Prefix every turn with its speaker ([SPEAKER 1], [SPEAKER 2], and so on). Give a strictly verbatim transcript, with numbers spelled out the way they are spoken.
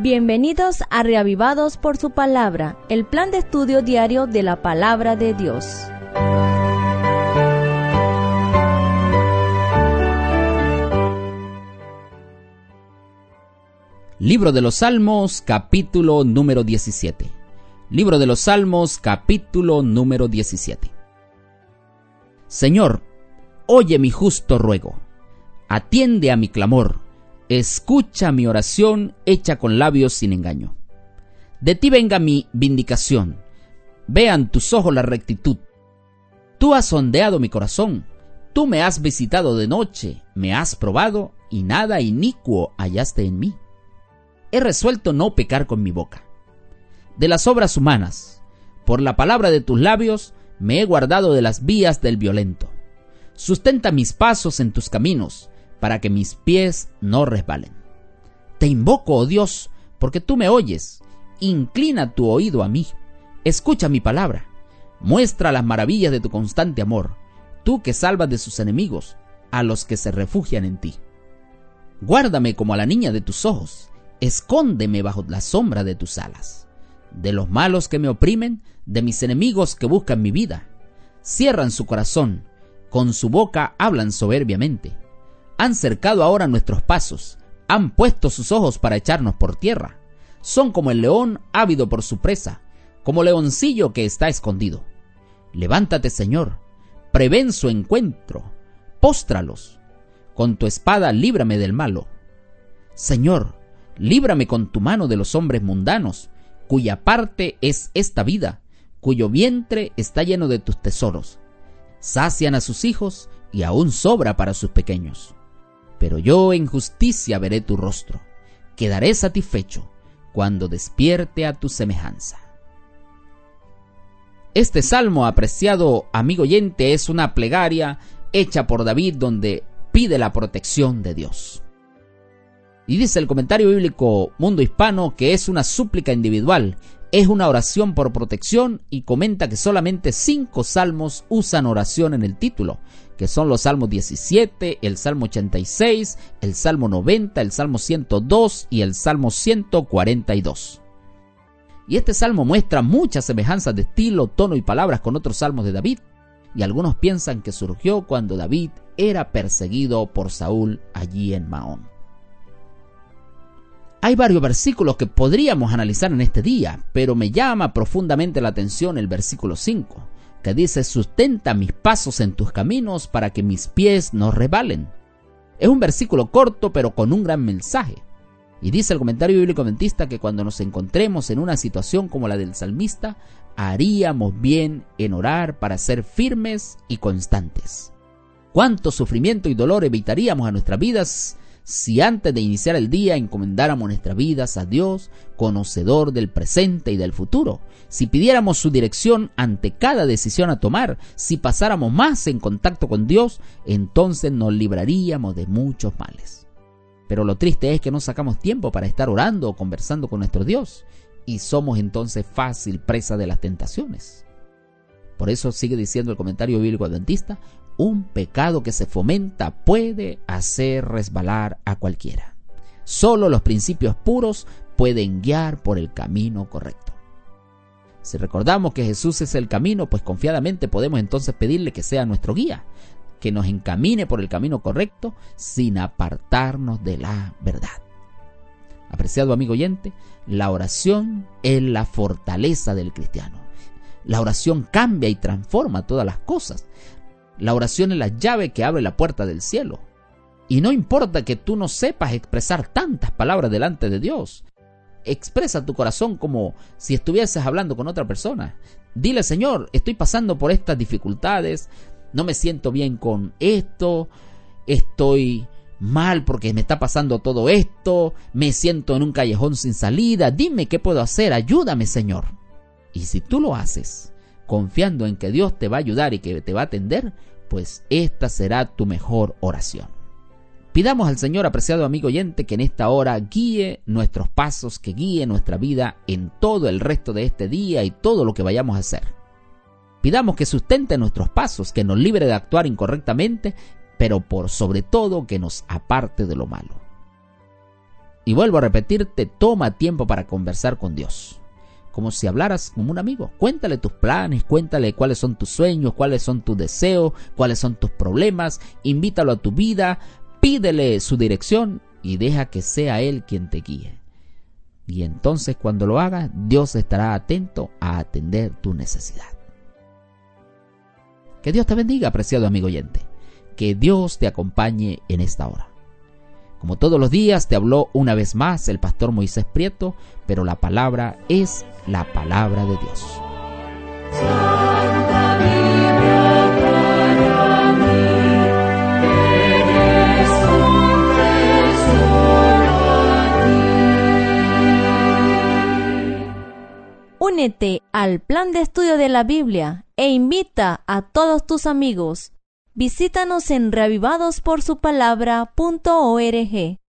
[SPEAKER 1] Bienvenidos a Reavivados por su Palabra, el plan de estudio diario de la Palabra de Dios.
[SPEAKER 2] Libro de los Salmos, capítulo número diecisiete. Libro de los Salmos, capítulo número diecisiete. Señor, oye mi justo ruego, atiende a mi clamor, escucha mi oración hecha con labios sin engaño. De ti venga mi vindicación, vean tus ojos la rectitud. Tú has sondeado mi corazón, tú me has visitado de noche, me has probado y nada inicuo hallaste en mí. He resuelto no pecar con mi boca. De las obras humanas, por la palabra de tus labios, me he guardado de las vías del violento. Sustenta mis pasos en tus caminos, para que mis pies no resbalen. Te invoco, oh Dios, porque tú me oyes. Inclina tu oído a mí. Escucha mi palabra. Muestra las maravillas de tu constante amor, tú que salvas de sus enemigos, a los que se refugian en ti. Guárdame como a la niña de tus ojos. Escóndeme bajo la sombra de tus alas. De los malos que me oprimen, de mis enemigos que buscan mi vida. Cierran su corazón, con su boca hablan soberbiamente. Han cercado ahora nuestros pasos, han puesto sus ojos para echarnos por tierra. Son como el león ávido por su presa, como leoncillo que está escondido. Levántate, Señor, prevén su encuentro, póstralos. Con tu espada líbrame del malo. Señor, líbrame con tu mano de los hombres mundanos, cuya parte es esta vida, cuyo vientre está lleno de tus tesoros. Sacian a sus hijos y aún sobra para sus pequeños. Pero yo en justicia veré tu rostro, quedaré satisfecho cuando despierte a tu semejanza. Este salmo, apreciado amigo oyente, es una plegaria hecha por David donde pide la protección de Dios. Y dice el comentario bíblico Mundo Hispano que es una súplica individual, es una oración por protección, y comenta que solamente cinco salmos usan oración en el título, que son los salmos diecisiete, el salmo ochenta y seis, el salmo noventa, el salmo ciento dos y el salmo ciento cuarenta y dos. Y este salmo muestra muchas semejanzas de estilo, tono y palabras con otros salmos de David, y algunos piensan que surgió cuando David era perseguido por Saúl allí en Maón. Hay varios versículos que podríamos analizar en este día, pero me llama profundamente la atención el versículo cinco, que dice: sustenta mis pasos en tus caminos para que mis pies no resbalen. Es un versículo corto pero con un gran mensaje. Y dice el comentario bíblico adventista que cuando nos encontremos en una situación como la del salmista, haríamos bien en orar para ser firmes y constantes. ¿Cuánto sufrimiento y dolor evitaríamos a nuestras vidas si antes de iniciar el día encomendáramos nuestras vidas a Dios, conocedor del presente y del futuro? Si pidiéramos su dirección ante cada decisión a tomar, si pasáramos más en contacto con Dios, entonces nos libraríamos de muchos males. Pero lo triste es que no sacamos tiempo para estar orando o conversando con nuestro Dios, y somos entonces fácil presa de las tentaciones. Por eso sigue diciendo el comentario bíblico adventista: un pecado que se fomenta puede hacer resbalar a cualquiera. Solo los principios puros pueden guiar por el camino correcto. Si recordamos que Jesús es el camino, pues confiadamente podemos entonces pedirle que sea nuestro guía, que nos encamine por el camino correcto sin apartarnos de la verdad. Apreciado amigo oyente, la oración es la fortaleza del cristiano. La oración cambia y transforma todas las cosas. La oración es la llave que abre la puerta del cielo. Y no importa que tú no sepas expresar tantas palabras delante de Dios. Expresa tu corazón como si estuvieses hablando con otra persona. Dile: Señor, estoy pasando por estas dificultades, no me siento bien con esto, estoy mal porque me está pasando todo esto, me siento en un callejón sin salida, dime qué puedo hacer, ayúdame, Señor. Y si tú lo haces confiando en que Dios te va a ayudar y que te va a atender, pues esta será tu mejor oración. Pidamos al Señor, apreciado amigo oyente, que en esta hora guíe nuestros pasos, que guíe nuestra vida en todo el resto de este día y todo lo que vayamos a hacer. Pidamos que sustente nuestros pasos, que nos libre de actuar incorrectamente, pero por sobre todo que nos aparte de lo malo. Y vuelvo a repetirte, toma tiempo para conversar con Dios, como si hablaras con un amigo. Cuéntale tus planes, cuéntale cuáles son tus sueños, cuáles son tus deseos, cuáles son tus problemas. Invítalo a tu vida, pídele su dirección y deja que sea Él quien te guíe. Y entonces cuando lo hagas, Dios estará atento a atender tu necesidad. Que Dios te bendiga, apreciado amigo oyente. Que Dios te acompañe en esta hora. Como todos los días, te habló una vez más el pastor Moisés Prieto, pero la palabra es la palabra de Dios.
[SPEAKER 3] Santa Biblia para mí, eres un tesoro a ti.
[SPEAKER 1] Únete al plan de estudio de la Biblia e invita a todos tus amigos. Visítanos en reavivados por su palabra punto org.